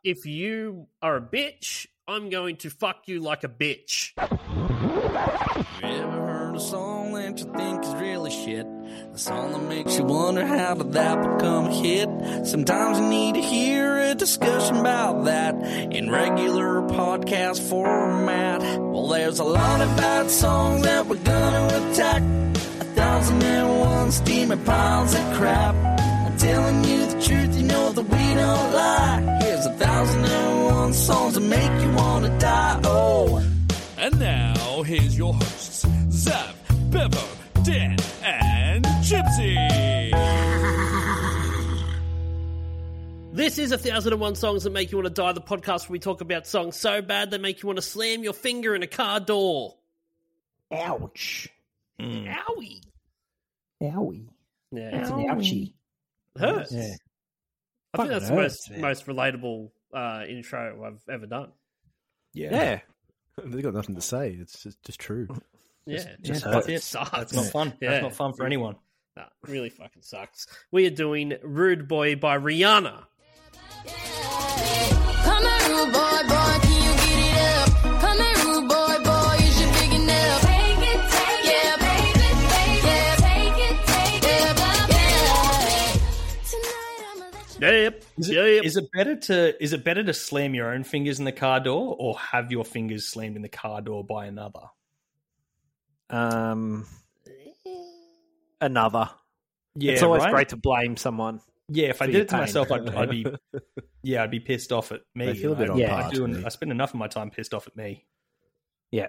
if you are a bitch, I'm going to fuck you like a bitch. You ever heard a song that you think is really shit? A song that makes you wonder how did that become a hit? Sometimes you need to hear a discussion about that in regular podcast format. Well, there's a lot of bad songs that we're gonna attack. 1,001 steaming piles of crap. I'm telling you the truth, you know that we don't lie. Here's 1,001 songs that make you wanna die. Oh. And now, here's your hosts, Zav, Bevo, Dan, and Gypsy. This is 1,001 Songs That Make You Want to Die, the podcast where we talk about songs so bad they make you want to slam your finger in a car door. Ouch. Owie. Owie. Yeah, That's an ouchie. it hurts. Yeah. I think that's the hurts, most relatable intro I've ever done. Yeah. They've got nothing to say. It's just true. Yeah, Just it hurts. sucks. That's not fun. Yeah. That's not fun for anyone. Nah, it really fucking sucks. We are doing Rude Boy by Rihanna. Come here, rude boy, boy, can you get it up? Come here, rude boy, boy, is you big enough? Take it, yeah, baby, yeah, take it, yeah. Tonight I'ma let you. Yep. Is it better to slam your own fingers in the car door or have your fingers slammed in the car door by another? Another. Yeah, It's always right? great to blame someone. Yeah, if I for did your it to pain. myself, I'd be pissed off at me. They feel a bit I- on par to to me. I spend enough of my time pissed off at me. Yeah.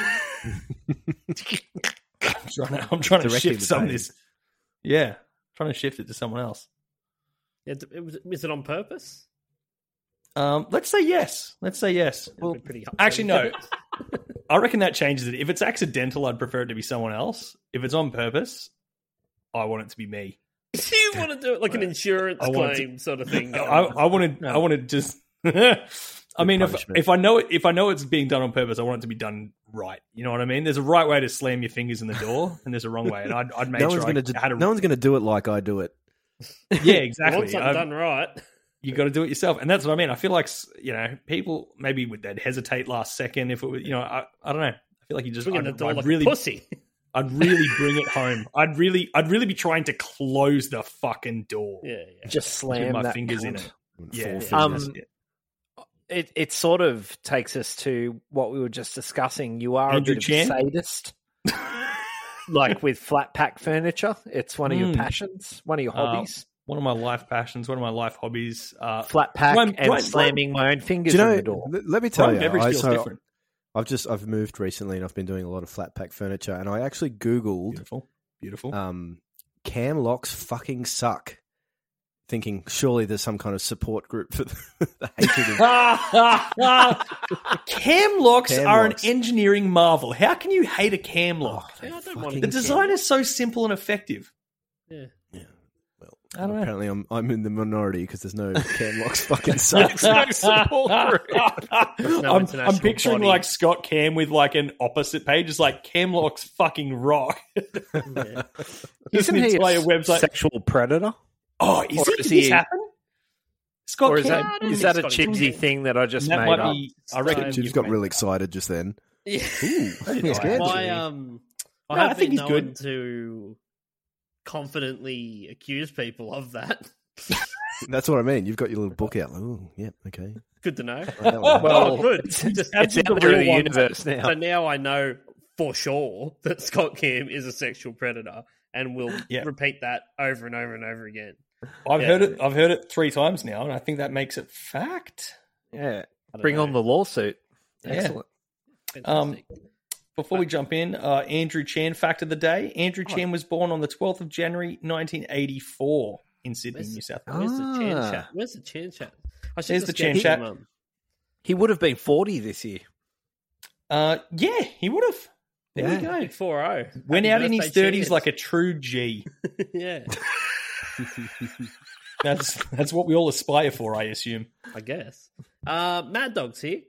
I'm trying to Directing shift the some of pain. this. Yeah, trying to shift it to someone else. Is it on purpose? Let's say yes. Well, pretty Actually, no. I reckon that changes it. If it's accidental, I'd prefer it to be someone else. If it's on purpose, I want it to be me. You want to do it like an insurance I want claim sort of thing? I want to just. I mean, punishment. if I know it's being done on purpose, I want it to be done right. You know what I mean? There's a right way to slam your fingers in the door, and there's a wrong way. And I'd make No sure one's I had a. no one's going to do it like I do it. Yeah, You exactly. want something done right. You got to do it yourself, and that's what I mean. I feel like people maybe they'd hesitate last second if it was. I don't know. I feel like you just Bringing the door I'd like really a pussy. I'd really bring it home. I'd really be trying to close the fucking door. Yeah. Just With slam my that fingers in cunt. it. Yeah. Fingers. It sort of takes us to what we were just discussing. You are Andrew a bit Chan? of a sadist. Like with flat pack furniture. It's one of your passions, one of your hobbies. One of my life passions, one of my life hobbies. Flat pack Brian- and Brian- slamming my own fingers Do you in know? the door. Let me tell Brian you. beverage feels different. I've moved recently and I've been doing a lot of flat pack furniture, and I actually googled Beautiful. cam locks fucking suck. Thinking surely there's some kind of support group for the hatred of Cam locks Cam are locks. an engineering marvel. How can you hate a cam lock? Yeah, I don't want fucking The design is so simple and effective. Yeah. I don't know. Apparently, I'm in the minority because there's no cam locks fucking sucks. No I'm international picturing body. like Scott Cam with like an opposite page. It's like cam locks fucking rock. Yeah. Just Isn't an he entire a website. sexual predator? Oh, or is is Did this he- happen? Scott Or is Cam. that don't is think that a Scotty chipsy Cam- thing that I just That made might up? be. I reckon She just got real excited just then. Yeah. Ooh, scared I you. I No, have I think been he's known good. to confidently accuse people of that. That's what I mean. You've got your little book out. Oh, yeah, okay. Good to know. Well, good. it's Just- out the there in real the one. universe now. So now I know for sure that Scott Cam is a sexual predator, and will Yeah. repeat that over and over and over again. I've Yeah. heard it. I've heard it 3 times now, and I think that makes it fact. Yeah, I don't bring know. on the lawsuit. Yeah. Excellent. Fantastic. Before we jump in, Andrew Chan fact of the day. Andrew Chan was born on the 12th of January 1984 in Sydney, New South Wales. Where's the Chan Ah. chat? Where's the Chan chat? I should There's just the get Chan his chat. mum. He would have been 40 this year. Yeah, he would have. There Yeah. we go. Big 4-0. Went Happy out in his birthday, 30s Chan. like a true G. Yeah, That's what we all aspire for, I assume. I guess. Mad Dog's here.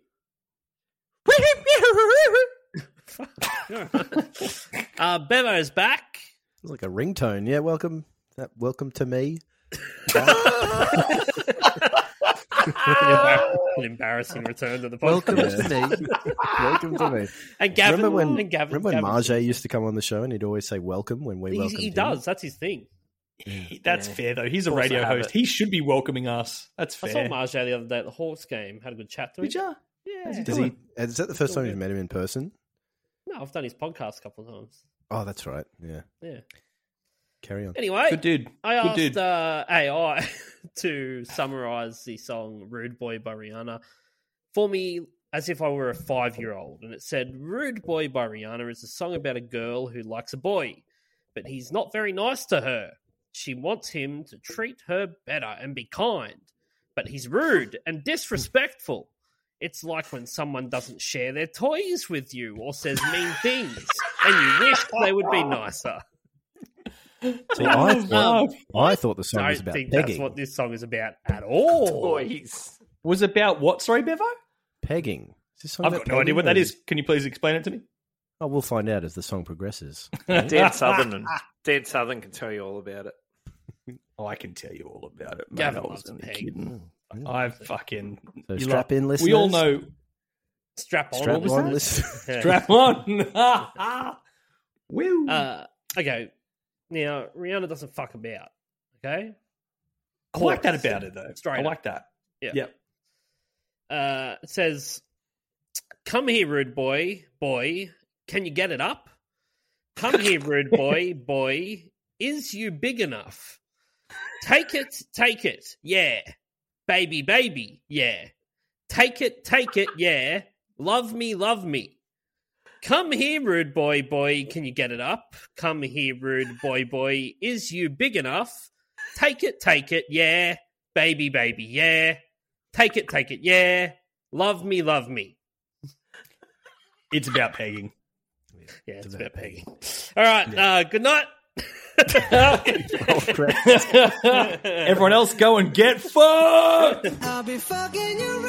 Bevo's back. It's like a ringtone. Yeah, welcome to me. An embarrassing return to the Welcome podcast. to me. Welcome to me. And Gavin, Remember when Gavin- Marjay used to come on the show and he'd always say welcome when we welcomed he him? does. That's his thing. That's fair, though. He's a Force radio of habit. host. He should be welcoming us. That's I fair. saw Marjay the other day at the Hawks game. Had a good chat to him. Did ya? Yeah. Is that the first time you've met him in person? No, I've done his podcast a couple of times. Oh, that's right. Yeah. Yeah. Carry on. Anyway, Good dude. I Good asked dude. AI to summarize the song Rude Boy by Rihanna for me as if I were a 5-year-old. And it said, Rude Boy by Rihanna is a song about a girl who likes a boy, but he's not very nice to her. She wants him to treat her better and be kind, but he's rude and disrespectful. It's like when someone doesn't share their toys with you or says mean things, and you wish they would be nicer. See, I thought the song I was don't about think pegging. that's what this song is about at all. Toys. Was about what? Sorry, Bevo? Pegging. Is this song I've about got no idea pegging, what or that is. Can you please explain it to me? Oh, we'll find out as the song progresses. Dan Southern can tell you all about it. Oh, I can tell you all about it. Gavin mate. I loves wasn't a peg. kidding. I fucking... So you strap lot- in, listeners. We all know... Strap on. Strap what was on, that? listeners. Yeah. Strap on. Woo. Okay. Now, Rihanna doesn't fuck about. Okay? I like that about it, though. Straight I up. like that. Yeah. Yep. It says, come here, rude boy, boy. Can you get it up? Come here, rude boy, boy. Is you big enough? Take it, yeah. Baby, baby, yeah. Take it, yeah. Love me. Come here, rude boy, boy. Can you get it up? Come here, rude boy, boy. Is you big enough? Take it, yeah. Baby, baby, yeah. Take it, yeah. Love me. It's about pegging. Yeah, it's about pegging. All right, good night. Everyone else go and get fucked! I'll be fucking you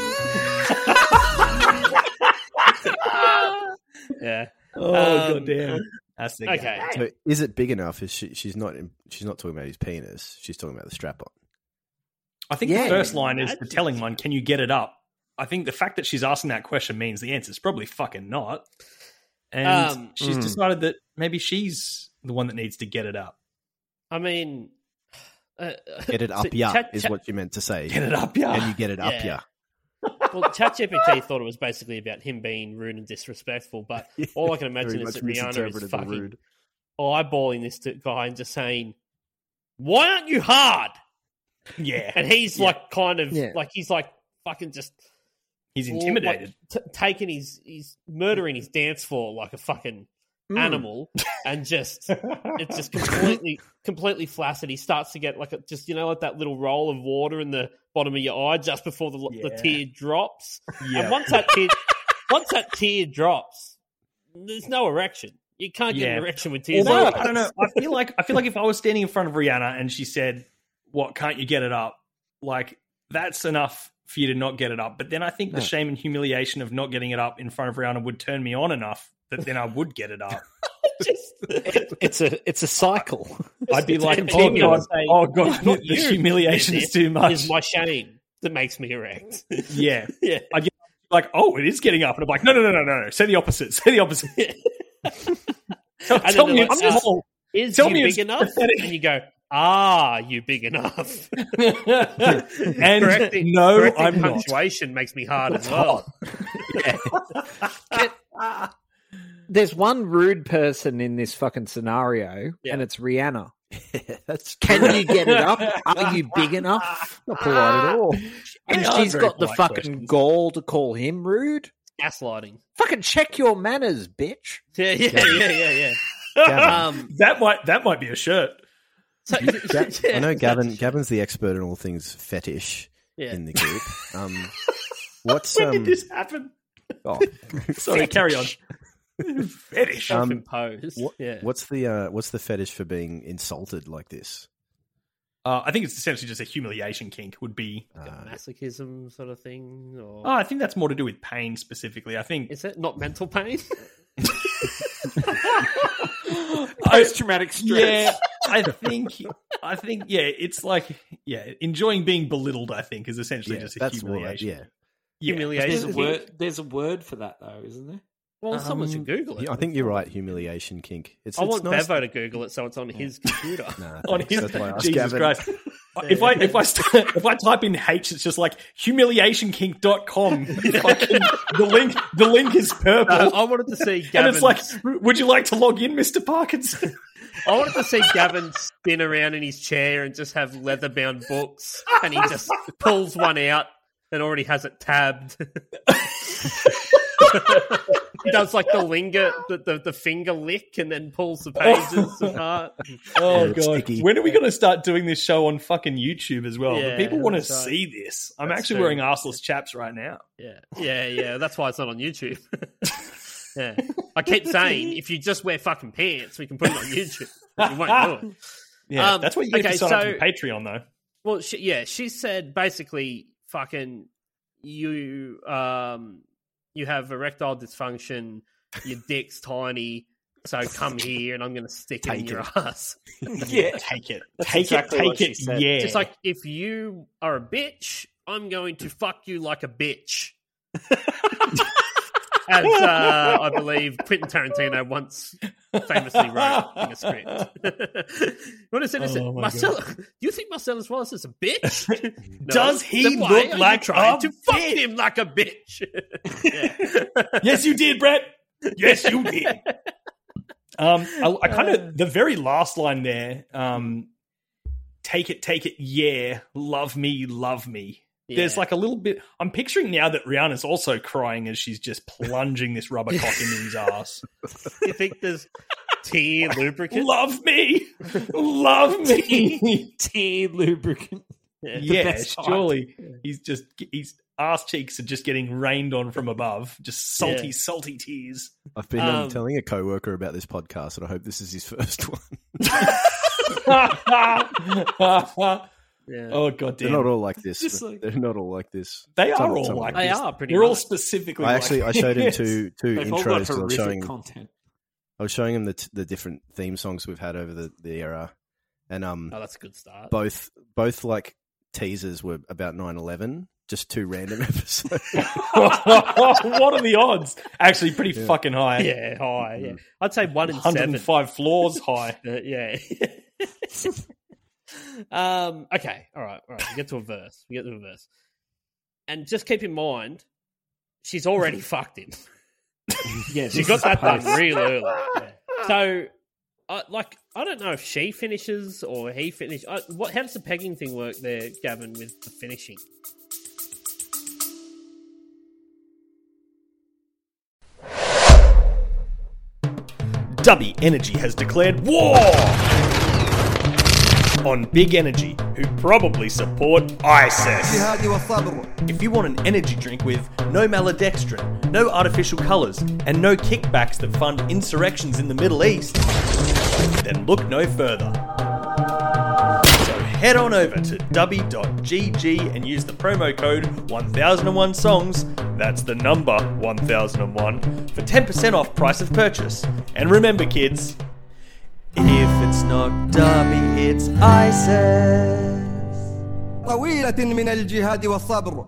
Yeah. Oh, goddamn. That's the Okay. So is it big enough? Is she's not talking about his penis. She's talking about the strap on. I think the first line is the telling one, can you get it up? I think the fact that she's asking that question means the answer is probably fucking not. And she's decided that maybe she's the one that needs to get it up. I mean, Get it up, so yeah, is what you meant to say. Get it up, yeah. And you get it up, Yeah. yeah. Well, ChatGPT thought it was basically about him being rude and disrespectful, but all I can imagine Very is that much Rihanna is misinterpreted the fucking rude. eyeballing this guy and just saying, "Why aren't you hard?" Yeah. And he's like, kind of like he's like fucking just He's intimidated. like, taking he's murdering his dance floor like a fucking animal, and just it's just completely flaccid. He starts to get like just like that little roll of water in the bottom of your eye just before the tear drops. Yeah. And once that tear drops, there's no erection. You can't get an erection with tears. Although, in your I don't know. eyes. I feel like if I was standing in front of Rihanna and she said, "What, can't you get it up?" Like that's enough for you to not get it up. But then I think the shame and humiliation of not getting it up in front of Rihanna would turn me on enough that then I would get it up. It's a cycle. I'd be like, continuous. oh god, Not the you. humiliation is too much. It's my shame that makes me erect. Yeah. Yeah. I'd get like, oh, it is getting up. And I'm like, no. Say the opposite. Say the opposite. And Tell then me they're it's like, small. Is Tell you me big it's enough? pathetic. And you go, you big enough. And correcting I'm not. punctuation makes me hard as well. There's one rude person in this fucking scenario, and it's Rihanna. That's Can you get it up? Are you big enough? Not polite at all. And They are she's very got the polite fucking questions. gall to call him rude. Gaslighting. Fucking check your manners, bitch. Yeah. That might be a shirt. So, I know Gavin's the expert in all things fetish in the group. What's When did this happen? oh, Sorry, carry on. Fetish. Self-imposed. what's the fetish for being insulted like this? I think it's essentially just a humiliation kink would be. Masochism sort of thing? Or... I think that's more to do with pain specifically. I think Is it not mental pain? Post-traumatic stress. Yeah, I think, yeah, it's like, enjoying being belittled, I think, is essentially just a that's more humiliation. like, Humiliation. There's a word for that though, isn't there? Well, someone should Google it. I think you're right. Humiliation kink. I want nice. Bevo to Google it so it's on his computer. Nah, On thanks. his, That's why I asked Jesus Gavin. Christ. If I type in H, it's just like humiliationkink.com. The link is purple. I wanted to see and Gavin. it's like, would you like to log in, Mr. Parkinson? I wanted to see Gavin spin around in his chair and just have leather-bound books, and he just pulls one out and already has it tabbed. He does like the finger lick, and then pulls the pages apart. Oh, it's God. sticky. When are we going to start doing this show on fucking YouTube as well? Yeah, People want to that's right. see this. I'm That's actually true. wearing arseless chaps right now. Yeah. That's why it's not on YouTube. Yeah, I keep saying if you just wear fucking pants, we can put it on YouTube. But you won't do it. Yeah, that's what you get okay, to sign up so- to the Patreon, though. Well, she said basically, fucking you have erectile dysfunction, your dick's tiny, so come here and I'm going to stick it in your ass. Yeah. Take it. That's Take exactly it. what Take she it. said. Yeah. Just like if you are a bitch, I'm going to fuck you like a bitch. As I believe Quentin Tarantino once famously wrote in a script. You want to say this? Oh, my Marcelo, do you think Marcellus Wallace is a bitch? No. Does he Then why look are you like trying a to fuck bitch? him like a bitch? Yeah. Yes, you did, Brett. Yes, you did. I kind of the very last line there. Take it, yeah. Love me. There's Yeah. like a little bit. I'm picturing now that Rihanna's also crying as she's just plunging this rubber cock into his ass. You think there's tea lubricant? Love me. Tea lubricant. Yeah, best type. surely his ass cheeks are just getting rained on from above. Just salty, Yeah. salty tears. I've been telling a coworker about this podcast, and I hope this is his first one. Yeah. Oh god They're damn! not all like this. Just like- They're not all like this. They are Some- all some like They this. are pretty They're all much. specifically. I like actually I showed him this. two They've all got intros. 'cause I was horrific showing content. him the different theme songs we've had over the era, and Oh, that's a good start. both like teasers were about 9/11. Just two random episodes. What are the odds? Actually, pretty fucking high. Yeah, high. Yeah, I'd say 1 in 7. 105 floors high. Yeah. Okay. All right. We get to a verse. And just keep in mind, she's already fucked him. Yeah, She got that done real early. Yeah. So, I don't know if she finishes or he finishes. How does the pegging thing work there, Gavin, with the finishing? Dubby Energy has declared war on Big Energy, who probably support ISIS. If you want an energy drink with no maltodextrin, no artificial colours, and no kickbacks that fund insurrections in the Middle East, then look no further. So head on over to dubby.gg and use the promo code 1001songs, that's the number 1001, for 10% off price of purchase. And remember, kids, if it's not Dubby, it's ISIS. طويلة من الجهاد والصبر.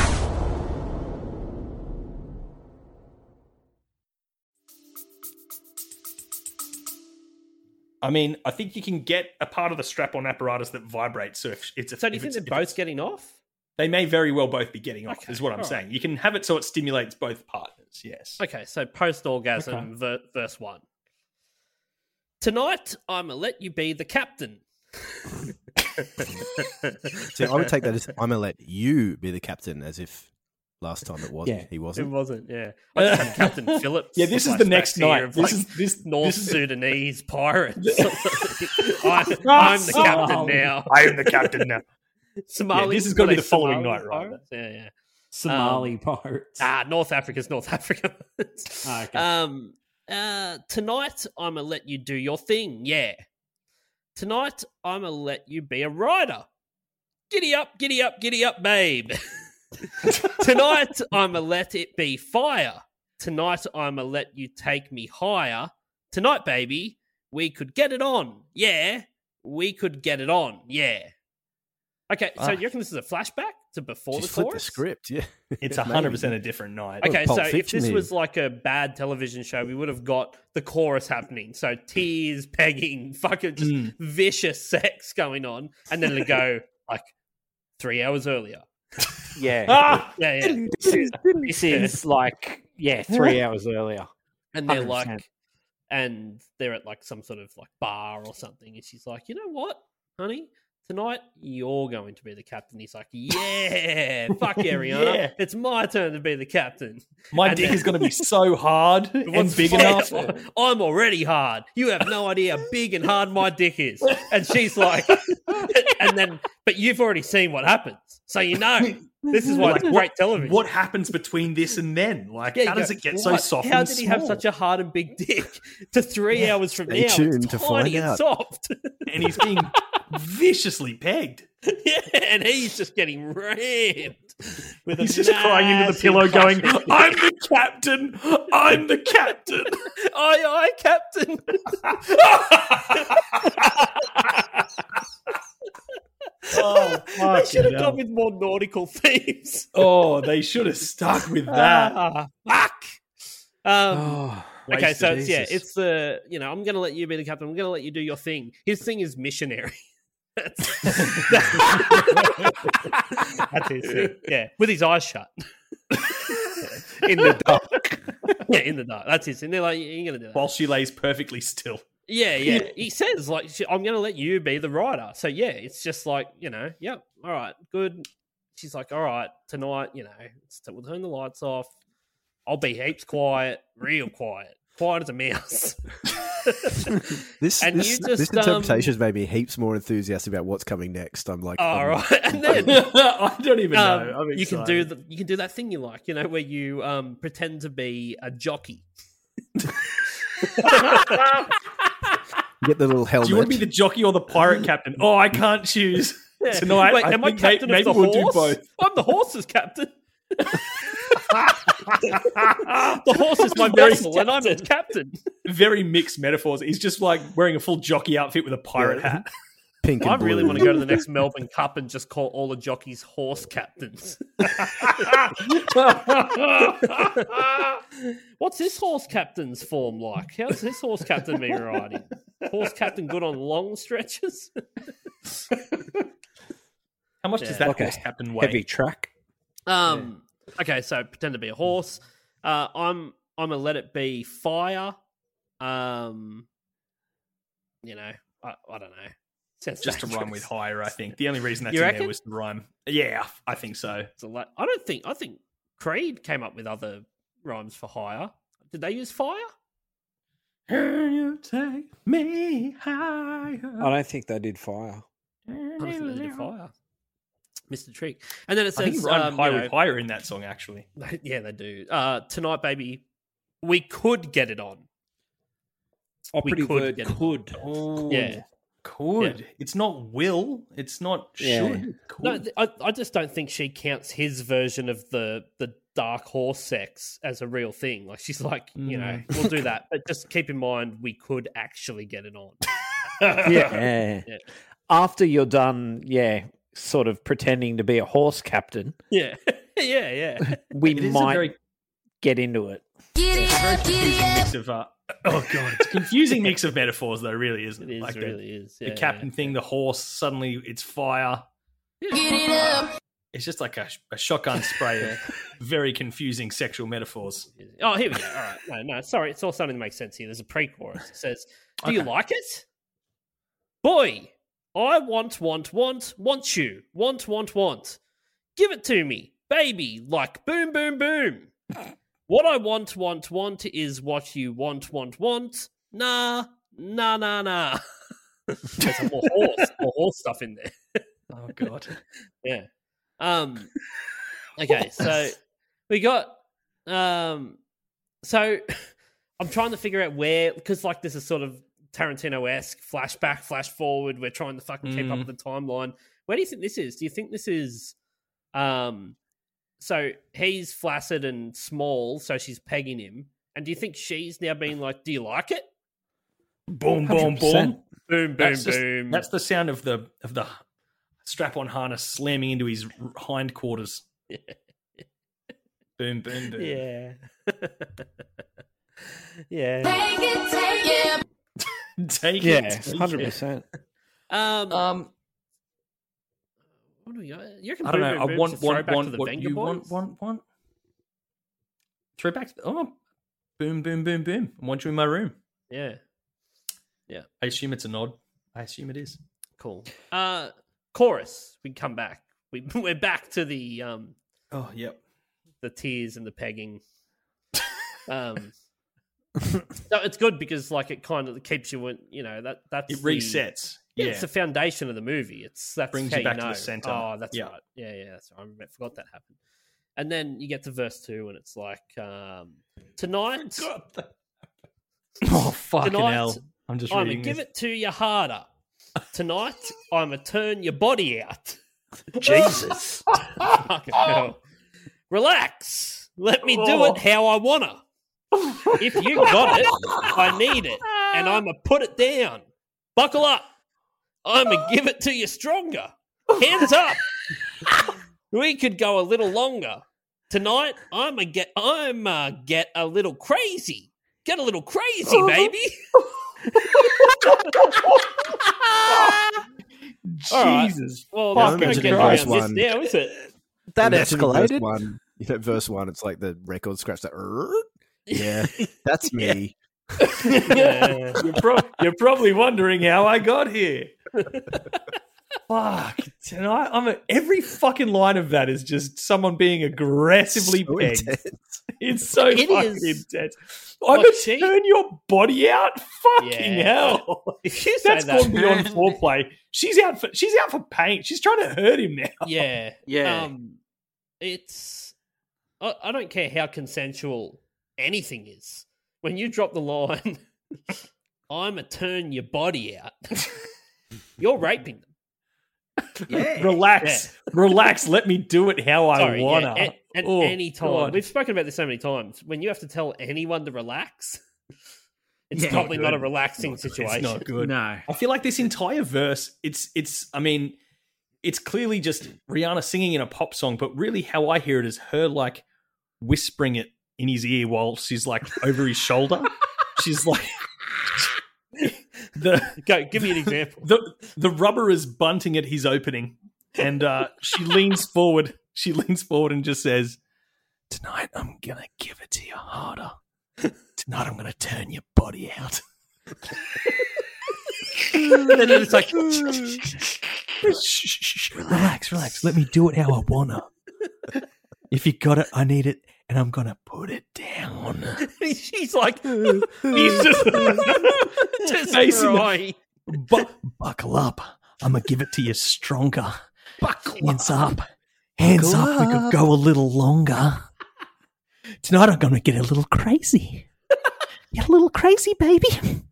I mean, I think you can get a part of the strap-on apparatus that vibrates. So if it's So do you think they're both getting off? They may very well both be getting off. Okay, Is what I'm all saying. right. You can have it so it stimulates both partners. Yes. Okay, so post-orgasm, verse 1. Tonight, I'ma let you be the captain. See, I would take that as I'm gonna let you be the captain, as if last time it wasn't. Yeah. He It wasn't. wasn't, yeah. I just had Captain Phillips. Yeah, this is the next flashbacks here night. of, This like, is North this is- Sudanese pirates. I'm the captain now. I am the captain now. Somali. this is gonna be were they the following Somali night, right? pirates? Yeah. Somali pirates. North Africa's North Africa. Okay. Tonight, I'm going to let you do your thing, yeah. Tonight, I'm going to let you be a rider. Giddy up, giddy up, giddy up, babe. Tonight, I'm going to let it be fire. Tonight, I'm going to let you take me higher. Tonight, baby, we could get it on, yeah. we could get it on. Yeah. Okay, so you reckon this is a flashback to before Just the flip chorus? the script, yeah. It's Maybe. 100% a different night. Okay, Pulp so if Fiction this here. was like a bad television show, we would have got the chorus happening. So tears, pegging, fucking just vicious sex going on, and then it'd go like 3 hours earlier. Yeah. Yeah, yeah. This is like 3 hours earlier. And they're 100%. like, and they're at like some sort of like bar or something, and she's like, you know what, honey? Tonight, you're going to be the captain. He's like, yeah, fuck yeah, Rihanna. Yeah. It's my turn to be the captain. My And dick then- is going to be so hard and What's big funny, enough. I'm already hard. You have no idea how big and hard my dick is. And she's like, and then, but you've already seen what happens. So you know, this is why it's great television. What happens between this and then? Like, Yeah, you how does go, it get so "What? soft How and did he have small?" such a hard and big dick to 3 hours from Stay now? tuned It's to tiny find and out. soft. And he's being viciously pegged. Yeah, and he's just getting rammed. With He's just crying into the massive pillow going, fucking- I'm the captain! I'm the captain! Aye, Captain. Oh, They should have hell. gone with more nautical themes. Oh, they should have stuck with that. Fuck. Oh, Okay, so it's, Jesus. it's the, I'm going to let you be the captain. I'm going to let you do your thing. His thing is missionary. That's his thing. Yeah, with his eyes shut. in the dark. Yeah, in the dark. That's his thing. They're like, you're going to do that. While she lays perfectly still. Yeah. He says, like, I'm going to let you be the writer. So, yeah, it's just like, yep, all right, good. She's like, all right, tonight, we'll turn the lights off. I'll be heaps quiet, real quiet as a mouse. This And this, you just, this interpretation has made me heaps more enthusiastic about what's coming next. I'm like, All right, and then I don't even know. I'm you can excited. do that thing you like, where you pretend to be a jockey. get the little helmet. Do you want to be the jockey or the pirate captain? Oh, I can't choose. Tonight, Wait, I am I think captain maybe of the we'll do horse? both. I'm the horse's captain. The horse is my vessel, and I'm its captain. Very mixed metaphors. He's just like wearing a full jockey outfit with a pirate hat. pink and I really blue. want to go to the next Melbourne Cup and just call all the jockeys horse captains. What's this horse captain's form like? How's this horse captain been riding? Horse captain good on long stretches? How much does Yeah. that Like a horse captain weigh? Heavy track. Okay, so pretend to be a horse. I'm a let it be fire. I don't know. Sounds Just to rhyme dangerous. with higher, I think. The only reason that's You in reckon? there was to rhyme. Yeah, I think so. I think Creed came up with other rhymes for hire. Did they use fire? Can you take me higher? I don't think they did fire. I don't think they did fire. Mr. Trick. And then it I think says, he rhymed high with higher in that song, actually. yeah, they do. Tonight, baby, we could get it on. Operative could word get it. could. Yeah. Could. It's not will. It's not Yeah. should. Could. No, I just don't think she counts his version of the dark horse sex as a real thing. Like, she's like, we'll do that. But just keep in mind, we could actually get it on. Yeah. Yeah. After you're done, sort of pretending to be a horse captain, Yeah. yeah. we It is a might very get into it. Giddy up, giddy confusing up. mix of oh god, it's a confusing mix of metaphors though, really, isn't It it? is, Like really is. the Yeah, captain thing, the horse, suddenly it's fire. Get it up. It's just like a shotgun spray of very confusing sexual metaphors. yeah. Oh, here we go. All right. No, sorry. It's all starting to make sense here. There's a pre-chorus. It says, do you Okay. like it? Boy, I want you. Want. Give it to me, baby, like boom, boom, boom. What I want is what you want. Nah. There's some more horse stuff in there. Oh god. Yeah. Okay, so we got so I'm trying to figure out where, because like this is sort of Tarantino-esque flashback, flash forward. We're trying to fucking keep up with the timeline. Where do you think this is? Do you think this is so he's flaccid and small, so she's pegging him, and do you think she's now being like, do you like it? Boom, boom, 100%. boom. Boom, boom, That's just- boom. That's the sound of the strap-on harness slamming into his hindquarters. Boom, boom, boom. Yeah. Yeah. Take it. Take Yeah, it. take it. 100%. What do we got? You reckon I don't Boom know. I Boom want Boom's a throwback to the what Venga you Boys? want. Throwback. Boom, boom, boom, boom. I want you in my room. Yeah. I assume it's a nod. I assume it is. Cool. Chorus. We come back. We're back to the Oh, yep. the tears and the pegging. So it's good because like it kind of keeps you in, that's It resets. Yeah, it's the foundation of the movie. That's Brings how you back to know. the center. Oh, that's Yeah. right. Yeah. That's right. I forgot that happened. And then you get to verse 2, and it's like tonight. Oh, fucking Tonight, hell. I'm just I'm reading gonna give this. it to you harder. Tonight, I'm gonna turn your body out. Jesus. Fucking hell. Relax. Let me do it how I wanna. If you got it, I need it, and I'm gonna put it down. Buckle up. I'm gonna give it to you stronger. Hands up. We could go a little longer. Tonight, I'm get a little crazy. Get a little crazy, baby. Jesus. Well, fucking that's not getting Christ. around this One. now, is it? That Imagine escalated. Verse 1, it's like the record scratch that. Yeah, that's me. Yeah. You're probably wondering how I got here. Fuck. Tonight, every fucking line of that is just someone being aggressively So pegged. intense. It's so It fucking is. intense. I'm Like gonna she- turn your body out. Fucking Yeah. hell. If you say That's that, gone beyond foreplay. She's out for pain. She's trying to hurt him now. yeah, Yeah. it's. I don't care how consensual anything is. When you drop the line, "I'm a turn your body out," you're raping them. Relax. Relax. Let me do it how I Sorry, wanna. yeah, at Oh, any time. God. We've spoken about this so many times. When you have to tell anyone to relax, it's Yeah. probably not a Good. relaxing situation. It's not good. No. I feel like this entire verse, it's clearly just Rihanna singing in a pop song, but really how I hear it is her like whispering it in his ear while she's like over his shoulder. She's like Go, give me an example. the rubber is bunting at his opening, and she leans forward. She leans forward and just says, "Tonight I'm gonna give it to you harder. Tonight I'm gonna turn your body out." And then it's like, Shh, relax. Let me do it how I wanna. If you got it, I need it, and I'm gonna put it down. she's like, He's just facing the- crying. Buckle up. I'm gonna give it to you stronger. Hands up. Hands up. We could go a little longer. Tonight I'm gonna get a little crazy. Get a little crazy, baby.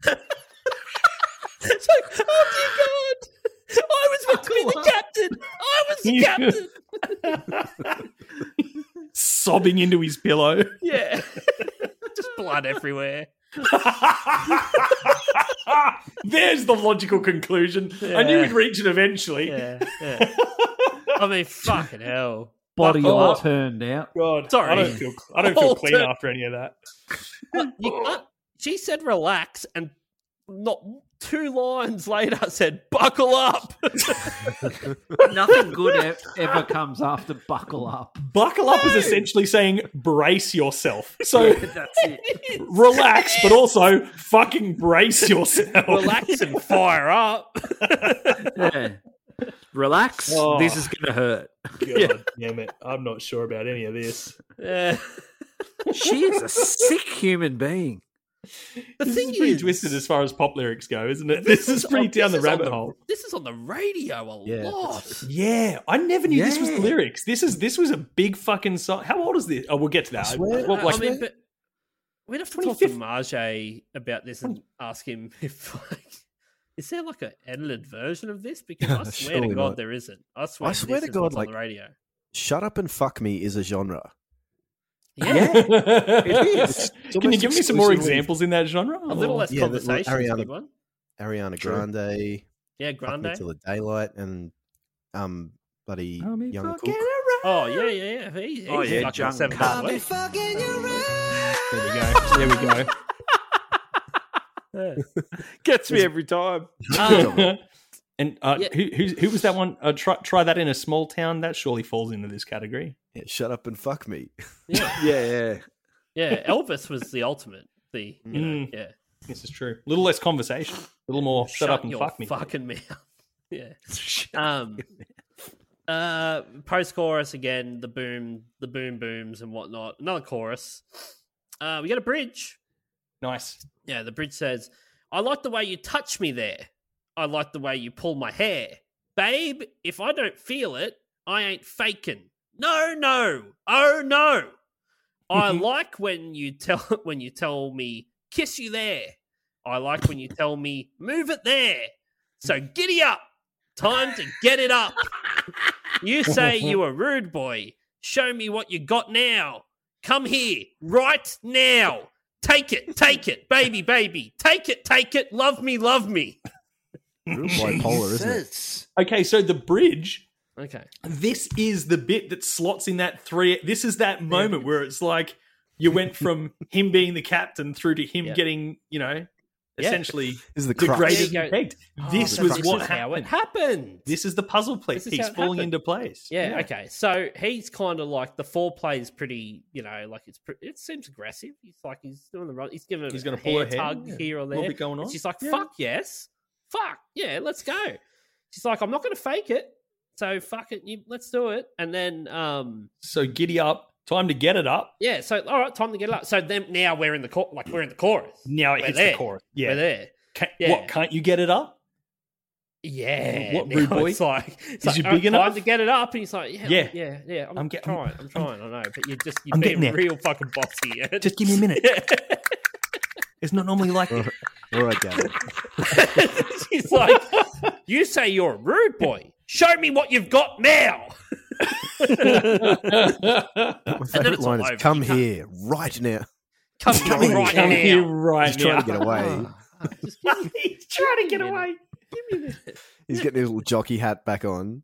It's like, oh dear God, I was meant to be the captain. I was the captain. Sobbing into his pillow. Yeah, just blood everywhere. There's the logical conclusion. I knew we'd reach it eventually. Yeah. I mean, fucking hell. Body Buckle all up. turned out. God, Sorry. I don't feel Oh, clean turn- after any of that. You can't, she said relax, and not 2 lines later said buckle up. Nothing good ever comes after buckle up. Buckle up is essentially saying brace yourself. So That's it. relax, but also fucking brace yourself. Relax and fire up. Yeah. Relax. Oh. This is going to hurt. God damn it. I'm not sure about any of this. Yeah. She is a sick human being. The This thing is pretty is, twisted as far as pop lyrics go, isn't it? This is pretty down the rabbit hole. This is on the radio a lot. Yeah, I never knew this was the Yeah. lyrics. This was a big fucking song. How old is this? Oh, we'll get to that. swear- Well, like, I mean, but we'd have to talk to 25th Marjay about this and ask him if, like, is there like an edited version of this? Because I swear to Surely God not. there isn't. I swear to this is God, what's like- on the radio. Shut up and fuck me is a genre. Yeah, it is. It's Can you almost give me some more exclusively- examples in that genre? a little less Yeah, the- conversation is a Ariana- good one. Ariana True. Grande, Yeah, Fuck Me Grande. Till the Daylight, and bloody I'll be Young fucking Cook. Oh yeah. He's Oh, yeah, fucking Jung 7 Kook. days a week. There we go. Gets me every time. And Yeah. who was that one? Try that in a small town. That surely falls into this category. Yeah, shut up and fuck me. Yeah, Yeah. Elvis was the ultimate. You know, yeah. This is true. A little less conversation. A little more shut up and your fuck me. fucking mouth. Yeah. Post chorus again. The boom booms and whatnot. Another chorus. We get a bridge. Nice. Yeah, the bridge says, "I like the way you touch me there. I like the way you pull my hair, babe. If I don't feel it, I ain't faking. No, oh no. I like when you tell me kiss you there. I like when you tell me move it there. So giddy up, time to get it up. You say you a rude boy. Show me what you got now. Come here right now. Take it, baby. Take it. Love me. Real bipolar, isn't it? Okay, so the bridge. Okay. This is the bit that slots in that three. This is that moment where it's like you went from him being the captain through to him getting, essentially This is the crux. degraded There and you go. pegged. This was what how it happened. happened. This is the puzzle piece. This is how He's it falling happened. into place. Yeah, okay. So he's kind of like the foreplay is pretty, like it seems aggressive. He's like he's doing the right. He's giving He's a gonna pull her hair. tug Yeah. here or A there. little bit going on. And she's like, Yeah. "Fuck yes, fuck yeah, let's go." She's like, "I'm not going to fake it, so fuck it, let's do it." And then, So giddy up. Time to get it up. yeah. So all right, time to get it up. So then now we're in the we're in the chorus. Now it We're hits there. the chorus. Yeah. We're there. What, Yeah. can't you get it up? Yeah. What, now rude boy? It's like, Is you "All right, big enough?" Time to get it up, and he's like, Yeah. yeah. I'm I'm trying. I'm trying. I know, but you're I'm being getting there. real fucking bossy. Just give me a minute. It's not normally like this. All right, Gavin. She's like, "You say you're a rude boy. Show me what you've got now." My favourite it's line all is over. "Come You can't- here right now." Come here right Come now. here right He's now. trying to get away. Just give me, He's trying to get Give me a away. give me a minute. He's getting his little jockey hat back on.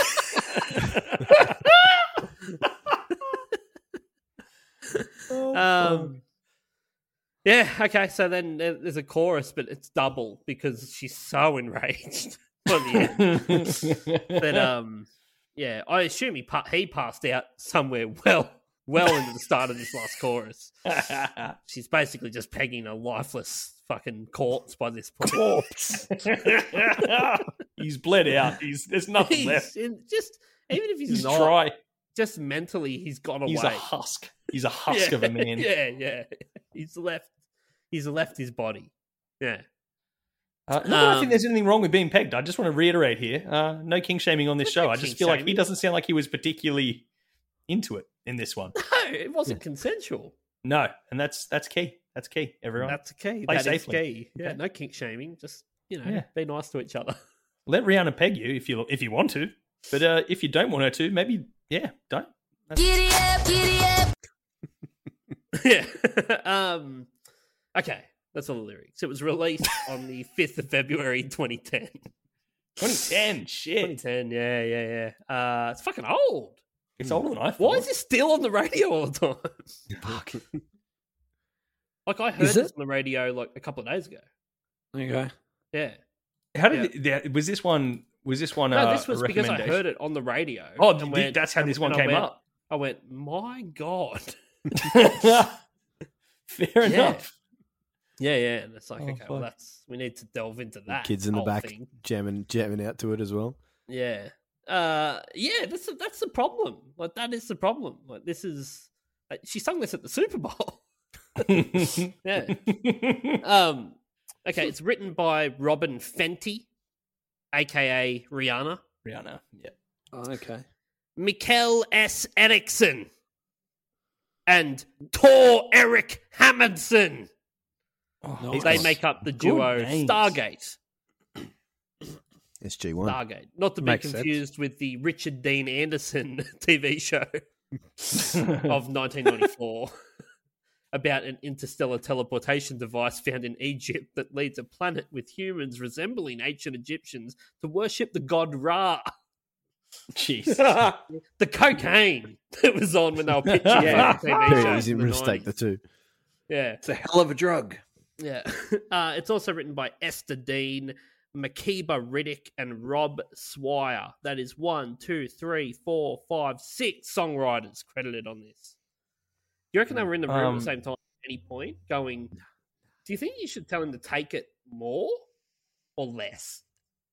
Yeah, okay, so then there's a chorus, but it's double because she's so enraged by the end. But yeah, I assume he passed out somewhere well into the start of this last chorus. She's basically just pegging a lifeless fucking corpse by this point. Corpse. He's bled out. There's nothing left. Even if he's, He's not, dry. just mentally he's gone away. He's a husk. He's a husk of a man. Yeah. He's left his body. Yeah. Not that I think there's anything wrong with being pegged. I just want to reiterate here: no king shaming on this show. I just king feel like he shaming. doesn't sound like he was particularly into it in this one. No, it wasn't consensual. No, and that's key. That's key. Everyone, That's the key. Play That is safely. key. Yeah, Okay. no kink shaming. Just Yeah. be nice to each other. let Rihanna peg you if you want to, but if you don't want her to, maybe don't. Giddy up, giddy up. Yeah. Okay, that's all the lyrics. It was released on the 5th of February, 2010. 2010, shit. 2010. Yeah. It's fucking old. It's older than I thought. Why is this still on the radio all the time? Fuck. Like I heard Is this it? on the radio like a couple of days ago. There you go. Yeah. How did was this one? Was this one? No, this was a because I recommendation? heard it on the radio. Oh, and went- that's how this one and I came went- up. I went, my God. Fair enough. Yeah. And it's like, Oh, okay, well, fuck. we need to delve into that. Kids in the whole back thing. jamming out to it as well. Yeah. That's the problem. Like, that is the problem. Like, this is. She sung this at the Super Bowl. Yeah. Okay, it's written by Robin Fenty, aka Rihanna, Rihanna. Yeah. Oh, okay. Mikkel S. Eriksson, and Tor Erik Hamilton. Oh, They make up the duo names. Stargate. SG1. Stargate. Not to be Makes sense. confused with the Richard Dean Anderson TV show of 1994. about an interstellar teleportation device found in Egypt that leads a planet with humans resembling ancient Egyptians to worship the god Ra. Jeez. The cocaine that was on when they were pitching Yeah. for TV Very shows easy in the mistake, 90s. the two. Yeah. It's a hell of a drug. Yeah. It's also written by Esther Dean, Makiba Riddick, and Rob Swire. That is 1, 2, 3, 4, 5, 6 songwriters credited on this. Do you reckon they were in the room at the same time at any point going, do you think you should tell him to take it more or less?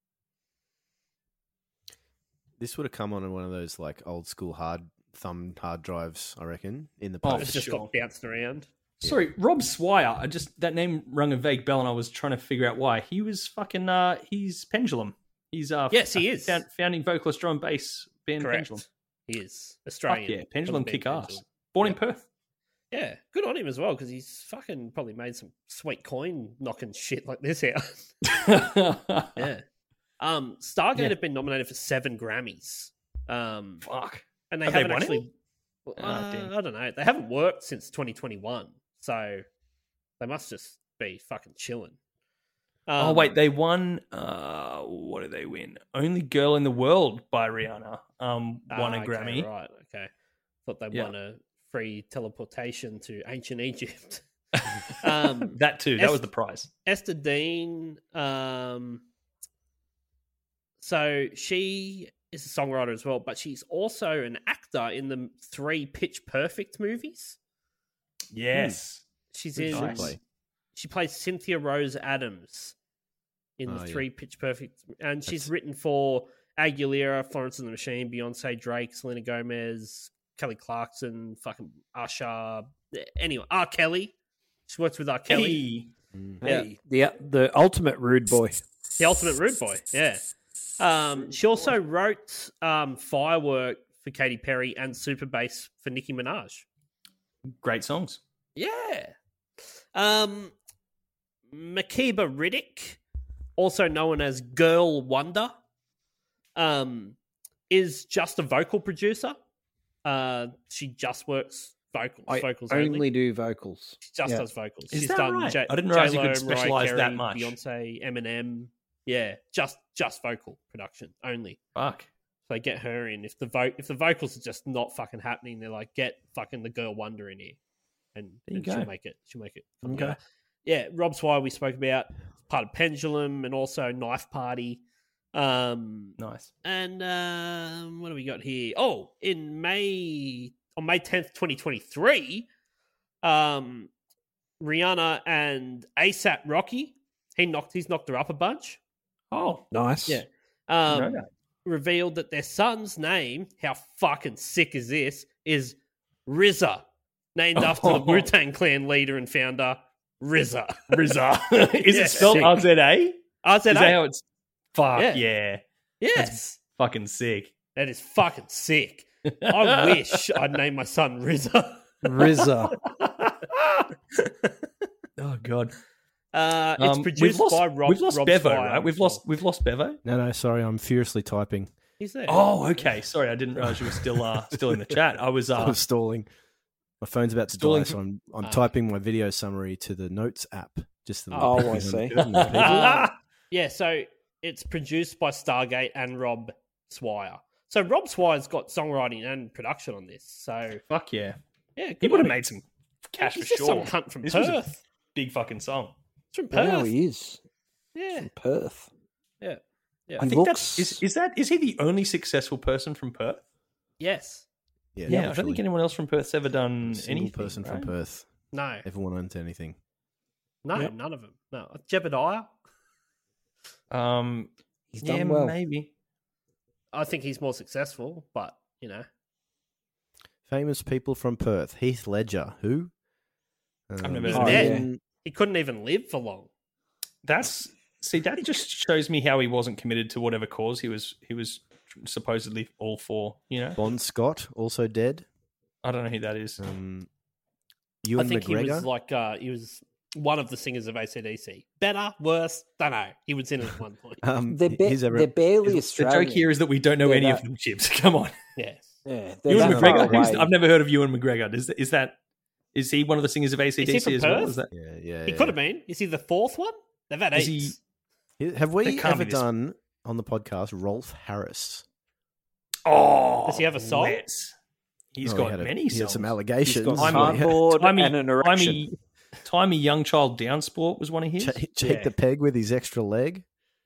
This would have come on one of those like old school hard drives, I reckon, in the Oh, post. It's just got bounced around. Sorry, Rob Swire. That name rung a vague bell, and I was trying to figure out why. He was fucking. He's Pendulum. He's Yes, he is. founding vocalist, drum and bass band Correct. Pendulum. He is Fuck Australian. yeah, Pendulum Band kick ass. Pendulum. Born in Perth. Yeah, good on him as well because he's fucking probably made some sweet coin knocking shit like this out. Yeah. Stargate Yeah. have been nominated for 7 Grammys. Fuck. And they Have they haven't won actually. any? Damn. I don't know. They haven't worked since 2021, so they must just be fucking chilling. Oh wait, they won. What did they win? Only Girl in the World by Rihanna. Won a Grammy. Right. Okay. Thought they Yeah. won a free teleportation to ancient Egypt. That too. That was the prize. Esther Dean. So she is a songwriter as well, but she's also an actor in the 3 Pitch Perfect movies. Yes. She's Who in. does she play? She plays Cynthia Rose Adams in the Oh, yeah. 3 Pitch Perfect, and she's written for Aguilera, Florence and the Machine, Beyonce, Drake, Selena Gomez, Kelly Clarkson, fucking Usher. Anyway, R. Kelly. She works with R. Kelly. Hey. Yeah. The ultimate rude boy. The ultimate rude boy, yeah. She also wrote Firework for Katy Perry and Super Bass for Nicki Minaj. Great songs. Yeah. Makiba Riddick, also known as Girl Wonder, is just a vocal producer. She just works vocals only do vocals. She just Yeah. does vocals. Is She's that done right? I didn't realize you could J-Lo, Mariah specialize that Carey, much. Beyonce, Eminem. Yeah, just vocal production only. Fuck. So they get her in. If the vocals are just not fucking happening, they're like, get fucking the Girl Wonder in here, and There you she'll go. make it. She'll make it. Okay. Yeah, Rob Swire we spoke about, part of Pendulum, and also Knife Party. Nice. And what do we got here? Oh, on May 10th, 2023, Rihanna and ASAP Rocky, he's knocked her up a bunch. Oh, Nice. Yeah. know that. Revealed that their son's name, how fucking sick is this, is RZA, named after the Wu-Tang Clan leader and founder, RZA. RZA. Is Yeah. it spelled Sick. RZA? RZA. Is that how it's? Fuck Yeah. yeah. Yes. Fucking sick. That is fucking sick. I wish I'd name my son RZA. RZA. Oh god. It's produced by Rob. We've lost Rob Bevo, Swire. right? We've lost Bevo. No, sorry, I'm furiously typing. He's there. Oh, okay. Sorry, I didn't realize you were still in the chat. I was I'm stalling. My phone's about to Stalling die, so I'm typing my video summary to the notes app. Just to Oh, let I people see. know the people. Yeah, so it's produced by Stargate and Rob Swire. So Rob Swire's got songwriting and production on this. So fuck yeah. yeah, He good would have on him. made some cash He's for just some sure. cunt from This was a Perth. big fucking song. It's from Perth. Wow, he is. Yeah, From Perth. yeah, yeah. I He think looks- is he the only successful person from Perth? Yes. Yeah, I don't literally. think anyone else from Perth's ever done Single anything. person right? from Perth No. ever went on to anything. No, Yep. none of them. No. Jebediah. He's Yeah, done well. maybe. I think he's more successful, but you know. Famous people from Perth. Heath Ledger. Who? I've never He's heard of dead. him. He couldn't even live for long. That just shows me how he wasn't committed to whatever cause he was supposedly all for. You know, Bon Scott, also dead. I don't know who that is. Ewan I think McGregor. he was like he was one of the singers of AC/DC. Better, worse, don't know. He was in it at one point. They're barely The Australian. joke here is that we don't know They're any of that- them, Chips. Come on. Yeah. Yeah, they're Ewan that far McGregor. away. I've never heard of Ewan McGregor. Is Is he one of the singers of he AC/DC from as well? Perth? Is that? Yeah. He could have been. Is he the fourth one? They've had Is eight. Have we That can't ever be this- done on the podcast Rolf Harris? Oh, Does he have a song? let's- He's Oh, got many songs. He had some allegations. He's got I'm- cardboard Timey- and an erection. Timey Young Child Down Sport was one of his. Jake the peg with his extra leg.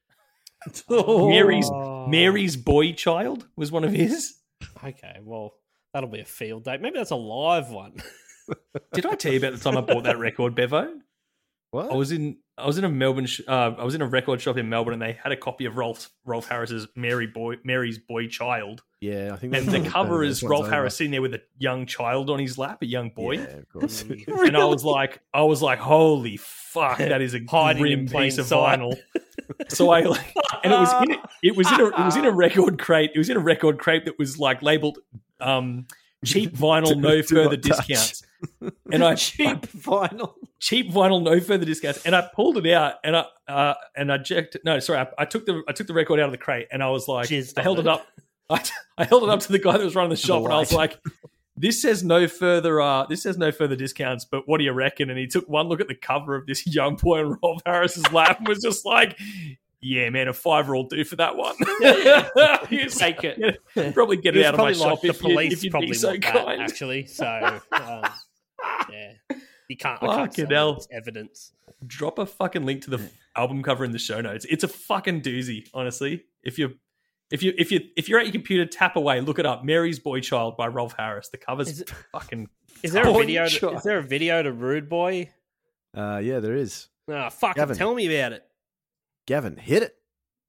Mary's Boy Child was one of his. Okay, well, that'll be a field day. Maybe that's a live one. Did I tell you about the time I bought that record, Bevo? What? I was in a Melbourne. I was in a record shop in Melbourne, and they had a copy of Rolf Harris's Mary's Boy Child, Yeah, I think. and that's- the cover this is one's Rolf over. Harris sitting there with a young child on his lap, a young boy. Yeah, of course. And I was like, holy fuck, that is a Hiding in grim plain piece of sight. vinyl. So I like, and it was in a record crate. It was in a record crate that was like labeled cheap vinyl, no Do further not touch. discounts. And I Cheap vinyl. cheap vinyl, no further discounts. And I pulled it out and I checked. No, sorry, I took the record out of the crate and I was like, Jizzed I on held it. it up. I held it up to the guy that was running the shop, and I was like, "This says no further. This says no further discounts. But what do you reckon?" And he took one look at the cover of this young boy on Rolf Harris's lap and was just like, "Yeah, man, a $5 will do for that one." Take it. Probably get He it was out of my probably like shop the if police you'd probably be so want that, kind. actually. So, yeah. You can't, I can't Fucking sell hell. it. It's evidence. Drop a fucking link to the album cover in the show notes. It's a fucking doozy, honestly. If you're at your computer, tap away, look it up. Mary's Boy Child by Rolf Harris. The cover's Is it- fucking. Is there a Boy video? child. Is there a video to Rude Boy? Yeah, there is. Ah, fuck! Gavin. Tell me about it. Gavin, hit it.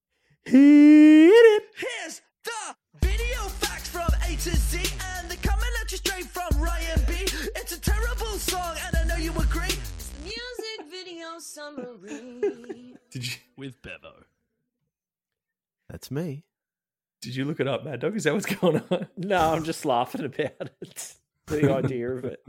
Here's the video facts from A to Z, and they're coming at you straight from Ryan B. It's a terrible song, and I know you agree. Music video summary. Did you With Bevo. That's me. Did you look it up, Mad Dog? Is that what's going on? No, I'm just laughing about it. The idea of it.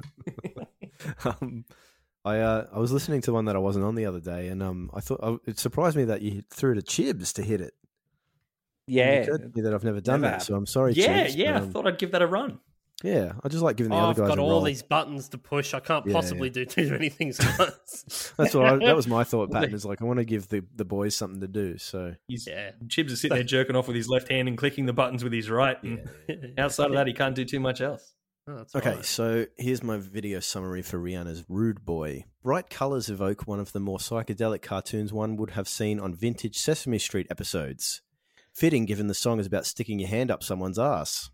I was listening to one that I wasn't on the other day, and I thought it surprised me that you threw to Chibs to hit it. It Yeah. occurred to me that I've never done Never that, so I'm sorry. Yeah, Chibs, yeah. but, I thought I'd give that a run. yeah. I just like giving the Oh, other I've guys got a all roll. these buttons to push. I can't Yeah, possibly do too many things at once. That's what that was my thought pattern. Is like I want to give the boys something to do. So Yeah. Chibs is sitting there jerking off with his left hand and clicking the buttons with his right. And outside of that, he can't do too much else. Oh, that's okay, right. so here's my video summary for Rihanna's Rude Boy. Bright colours evoke one of the more psychedelic cartoons one would have seen on vintage Sesame Street episodes. Fitting, given the song is about sticking your hand up someone's ass.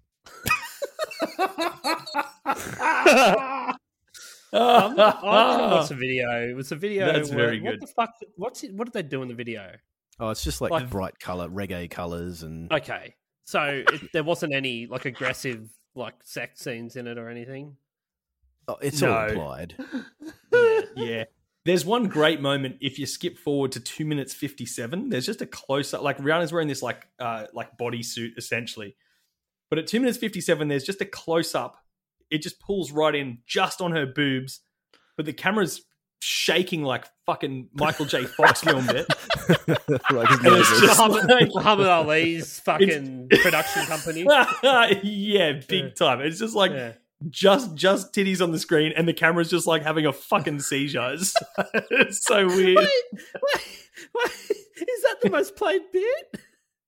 I want to watch the video. It was a video. That's very what good. The fuck? What did they do in the video? Oh, it's just like, Like- bright colour, reggae colours, and Okay, so there wasn't any like aggressive like sex scenes in it or anything. oh, it's No. all implied. Yeah. Yeah. There's one great moment if you skip forward to 2 minutes 57. There's just a close up. Like Rihanna's wearing this like bodysuit essentially, but at 2 minutes 57, there's just a close up. It just pulls right in just on her boobs, but the camera's shaking like fucking Michael J. Fox film bit. Like, it's And it's nervous. just like, Muhammad Ali's fucking production company. yeah, big time. It's just like Yeah. just titties on the screen, and the camera's just like having a fucking seizure. It's so weird. Wait, is that the most played bit?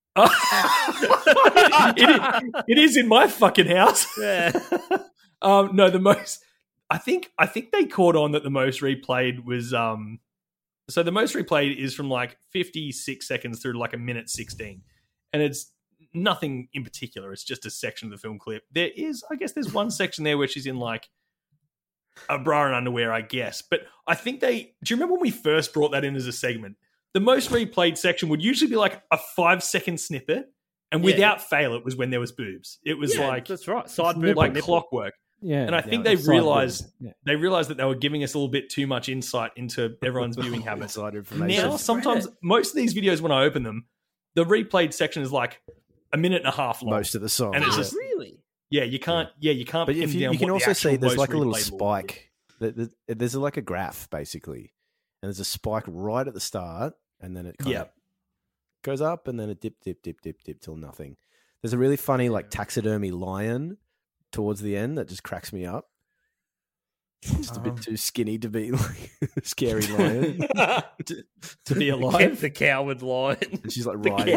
it is in my fucking house. Yeah. No, the most. I think they caught on that the most replayed was So the most replayed is from like 56 seconds through to like a minute 16, and it's nothing in particular. It's just a section of the film clip. There's one section there where she's in like a bra and underwear, I guess. But I think do you remember when we first brought that in as a segment? The most replayed section would usually be like a 5-second snippet, and without fail, it was when there was boobs. It was like that's right. Side boob like and nipple. clockwork. Yeah. And I think Yeah, they side realized boob. they realized that they were giving us a little bit too much insight into everyone's viewing habits. Inside information. Now, sometimes most of these videos, when I open them, the replayed section is like a minute and a half long. Most of the song, and it's yeah. just Really? you can't. But if pin you down can what also the see actual there's most like a little replayed will be. spike. There's like a graph basically, and there's a spike right at the start, and then it kind of goes up, and then it dip till nothing. There's a really funny like taxidermy lion towards the end that just cracks me up. Just a bit too skinny to be like a scary lion. To be alive. The coward lion. And she's like riding.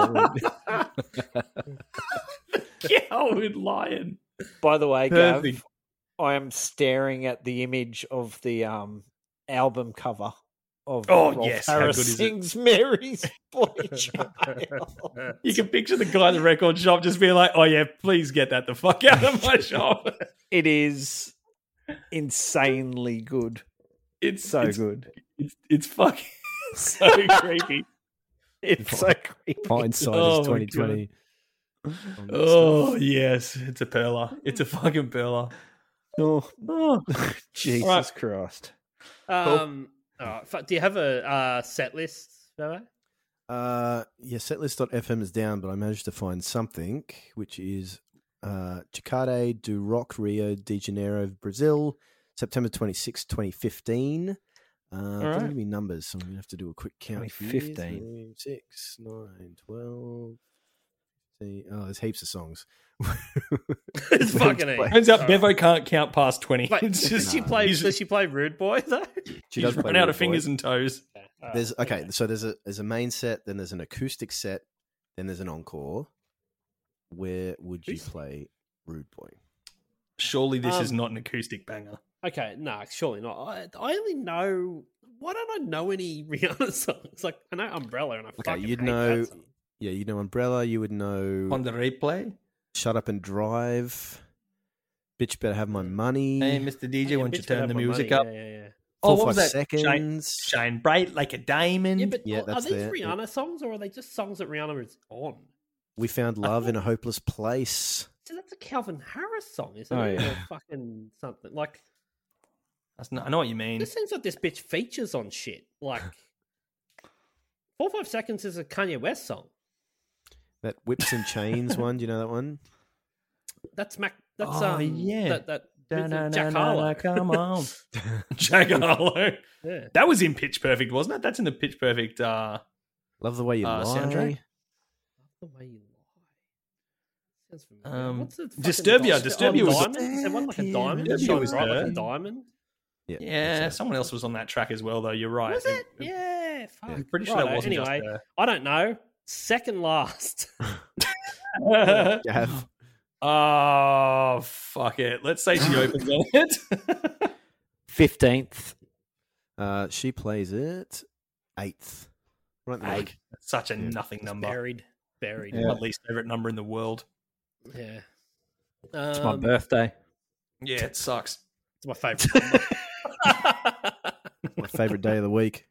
Coward lion. By the way, Gav, Perfect. I am staring at the image of the album cover of Oh, Rolf yes, how Harris good is it? sings Mary's Boy Child. You can picture the guy in the record shop just being like, "Oh yeah, please get that the fuck out of my shop." It is insanely good. It's Good. It's fucking so creepy. It's so creepy. Hindsight Oh, is my 2020. Oh yes, it's a perler. It's a fucking perler. Oh, Jesus Right. Christ. All right, do you have a set list, Bebo? Yeah, setlist.fm is down, but I managed to find something, which is Chicade do Rock Rio de Janeiro, Brazil, September 26, 2015. Doesn't give me numbers, so I'm going to have to do a quick count. 2015. 6, 9, 12. Oh, there's heaps of songs. It's fucking A. Turns out Bevo can't count past 20. Wait, It's does she play Rude Boy though? She He's does play run out Rude of fingers Boy. and toes. There's so there's a main set, then there's an acoustic set, then there's an encore. Where would you play Rude Boy? Surely this is not an acoustic banger. Okay, no, surely not. I only know. Why don't I know any Rihanna songs? Like I know Umbrella, and I fucking you'd hate know. that song. Yeah, you know Umbrella. You would know On the replay. Shut Up and Drive. Bitch Better Have My Money. Hey, Mr. DJ, Yeah, won't you Bitch turn Better the Have My music Money. up? Yeah. Oh, 4, what was 5 that? seconds. Shine bright like a diamond. Yeah, but Yeah, are that's these there. Rihanna songs or are they just songs that Rihanna is on? We Found Love in a Hopeless Place. So that's a Calvin Harris song, isn't Oh, it? yeah. Or fucking something like. That's not, I know what you mean. This seems like this bitch features on shit. Like 4 5 Seconds is a Kanye West song. That Whips and Chains one. Do you know that one? That's Mac. That's Oh, yeah. That Jack Harlow. Come on. Jack Harlow. Yeah. That was in Pitch Perfect, wasn't it? That's in the Pitch Perfect. Love the Way You Lie. soundtrack? The way you lie. Sounds familiar. What's the fucking Disturbia. Disturbia was- diamond? Is there one like a diamond? Disturbia Shine was bright like her. a diamond. Yeah, someone else was on that track as well, though. You're right. Was it? Yeah. Fuck. I'm pretty sure Righto, it wasn't anyway, just I don't know. Second last. her. Gav. Oh, fuck it. Let's say she opens on it. 15th. She plays it 8th. Right in the middle. That's such a nothing number. Buried. My least favorite number in the world. Yeah. It's my birthday. Yeah, it sucks. It's my favourite number. My favorite day of the week.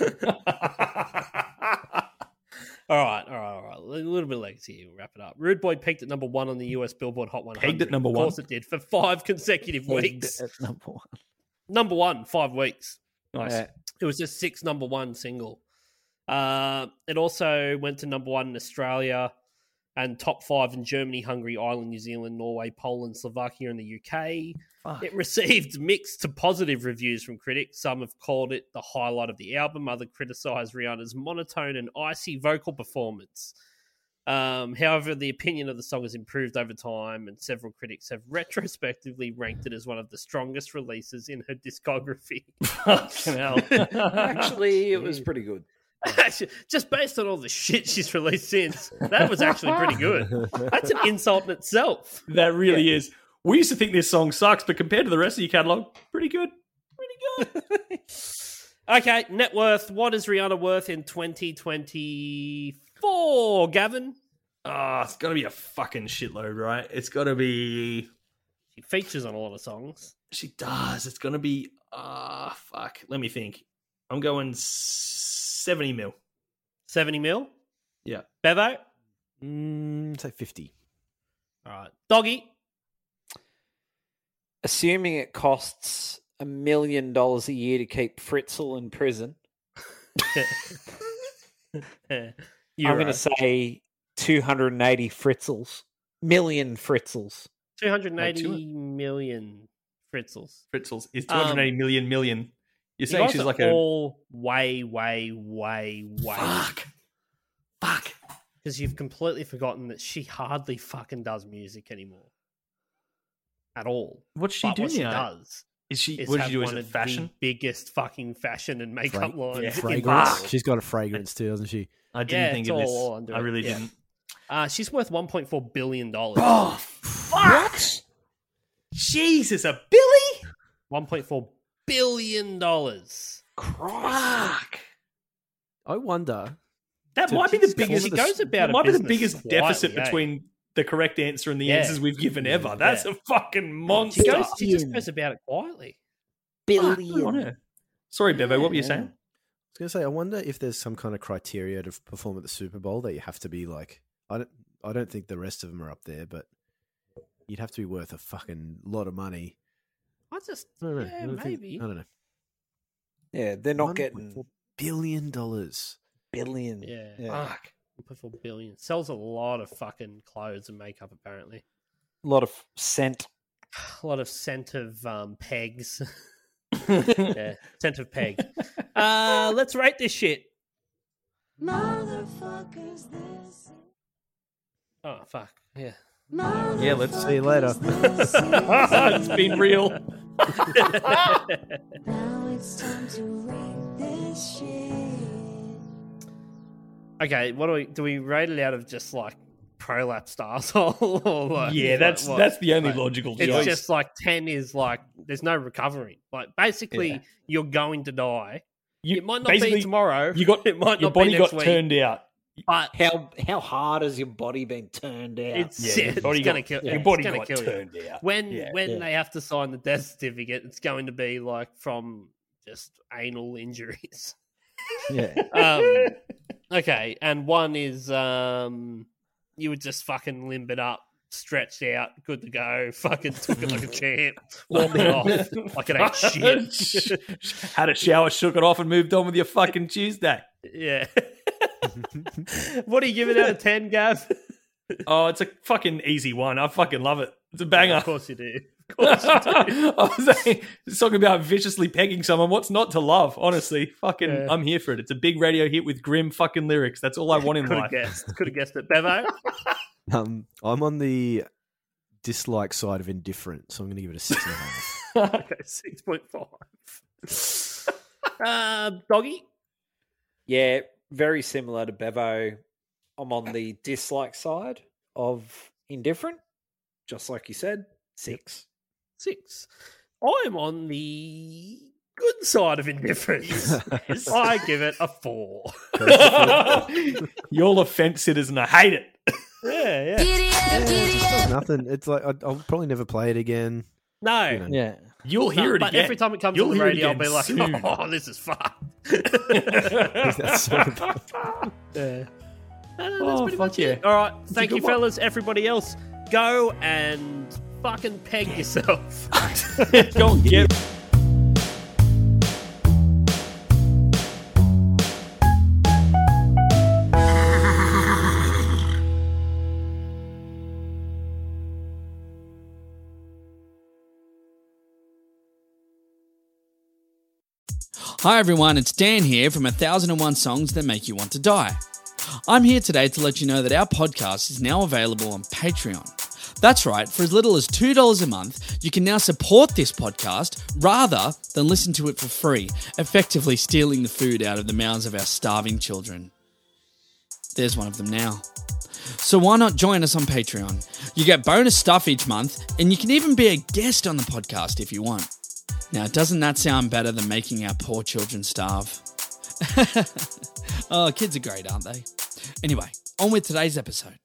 All right. A little bit of legacy here. We'll wrap it up. Rude Boy peaked at number 1 on the US Billboard Hot 100. Peaked at number Of one? course it did, for 5 consecutive weeks. At number 1. Number 1, 5 weeks. Nice. Yeah. It was just 6 number 1 single. It also went to number 1 in Australia and top 5 in Germany, Hungary, Ireland, New Zealand, Norway, Poland, Slovakia, and the UK. Fuck. It received mixed to positive reviews from critics. Some have called it the highlight of the album. Others criticised Rihanna's monotone and icy vocal performance. However, the opinion of the song has improved over time, and several critics have retrospectively ranked it as one of the strongest releases in her discography. Fucking hell. Actually, it was pretty good. Actually, just based on all the shit she's released since, that was actually pretty good. That's an insult in itself. That really is. We used to think this song sucks, but compared to the rest of your catalogue, pretty good. Okay, net worth. What is Rihanna worth in 2024, Gavin? It's got to be a fucking shitload, right? It's got to be... She features on a lot of songs. She does. It's going to be... fuck. Let me think. I'm going 70 mil. 70 mil? Yeah. Bevo? Say 50. All right. Doggy? Assuming it costs $1 million a year to keep Fritzl in prison, I'm going to say 280 Fritzls. Million Fritzls. 280 million Fritzls. Fritzls is 280 million. You're You saying guys she's are like all way. Fuck. Because you've completely forgotten that she hardly fucking does music anymore. At all. What's she But doing what she now? does Is she? is What did have she do? Is one it of fashion? the biggest fucking fashion and makeup lines. in Fragrance. the- She's got a fragrance too, doesn't she? I didn't think it's of this. all under I it, really yeah. didn't. She's worth $1.4 billion. Oh, fuck! Jesus, a Billy? $1.4 billion. Fuck! I wonder. That might be the She biggest. She goes about That a might be the business biggest deficit quietly, eh? between the correct answer and the Yeah. answers we've given ever. That's a fucking monster. She just goes about it quietly. Fuck, good on her. Sorry, Bevo, what were you saying? I was going to say, I wonder if there's some kind of criteria to perform at the Super Bowl that you have to be like. I don't think the rest of them are up there, but you'd have to be worth a fucking lot of money. I just, I don't know. yeah, I don't think- maybe. I don't know. Yeah, they're not $1.4 getting billion. billion. Yeah. Fuck. 1.4 billion. Sells a lot of fucking clothes and makeup, apparently. A lot of scent. A lot of scent of pegs. Yeah, scent of peg. Let's rate this shit. Motherfuckers, this. Oh, fuck. Yeah. Yeah, let's See you later. It's been real. Now it's time to rate this shit. Okay, what do we rate it out of just like prolapse stars or like, Yeah, that's the only logical It's choice. just like 10 is like there's no recovering. Like basically you're going to die. It might not be basically, tomorrow. You got it might your not body be got next week, turned out. but How hard has your body been turned out? it's, Yeah, your it's body gonna got- kill your it's body gonna got kill you. turned out. When Yeah. they have to sign the death certificate, it's going to be like from just anal injuries. Yeah. Okay, and one is you would just fucking limp it up, stretched out, good to go, fucking took it like a champ, walked it off like it ain't shit. Had a shower, shook it off, and moved on with your fucking Tuesday. Yeah. What do you give it out of 10, Gav? Oh, it's a fucking easy one. I fucking love it. It's a banger. Of course you do. Of course you do. I was saying, it's talking about viciously pegging someone. What's not to love? Honestly, fucking, Yeah. I'm here for it. It's a big radio hit with grim fucking lyrics. That's all I want in Could life. have guessed it. Bevo? I'm on the dislike side of indifferent, so I'm going to give it a 6.5. Okay, 6.5. Doggy? Yeah, very similar to Bevo. I'm on the dislike side of indifferent, just like you said. 6. 6. I'm on the good side of indifference. I give it a 4. You're all offense sitters, and I hate it. Yeah. Giddy up, giddy up. Nothing. It's like I'll probably never play it again. No. You know. Yeah. You'll hear it but again. every time it comes You'll on the hear it radio, I'll be again like, soon. oh, this is fun. That's sort of- Yeah. That's Oh, pretty fuck much yeah. it. All right. a Thank good you, one. fellas. Everybody else, go and fucking peg yourself. Go and get it. Hi everyone, it's Dan here from 1001 Songs That Make You Want to Die. I'm here today to let you know that our podcast is now available on Patreon. That's right, for as little as $2 a month, you can now support this podcast rather than listen to it for free, effectively stealing the food out of the mouths of our starving children. There's one of them now. So why not join us on Patreon? You get bonus stuff each month, and you can even be a guest on the podcast if you want. Now, doesn't that sound better than making our poor children starve? Oh, kids are great, aren't they? Anyway, on with today's episode.